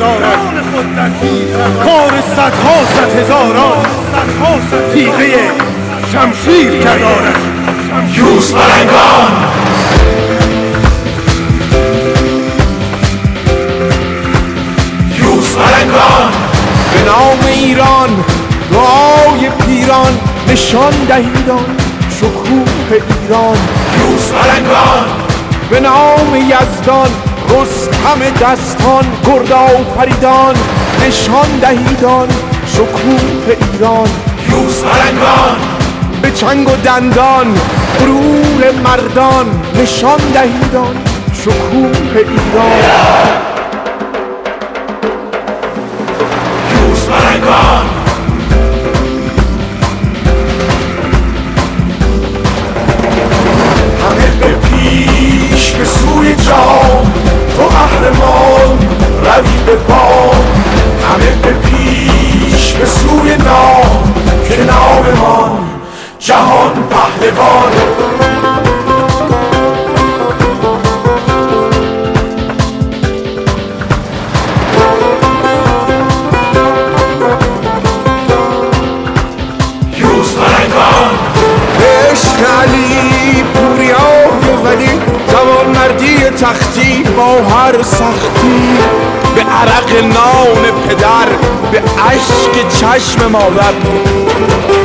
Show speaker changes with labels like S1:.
S1: دارد کار صدها صد هزاران تیغه شمشیر کردارد.
S2: یوز پلنگان یوز پلنگان
S3: به نام ایران رای پیران نشان دهیدان شکوه ایران.
S2: یوز پلنگان
S3: به نام یزدان رستم دستان گرد آفریدان نشان دهیدان شکوه ایران.
S2: یوز پلنگان
S3: به چنگ و دندان غرور مردان نشان دهیدان شکوه ایران.
S2: یوز پلنگان همه به پیش به سوی جام تو قهرمان روی به بام. همه به پیش به سوی نام که ناممان جهان پهلوان. یوز پلنگان
S3: عشق علی پوریای ولی جوانمردی تختی با هر سختی به عرق نان پدر به اشک چشم مادر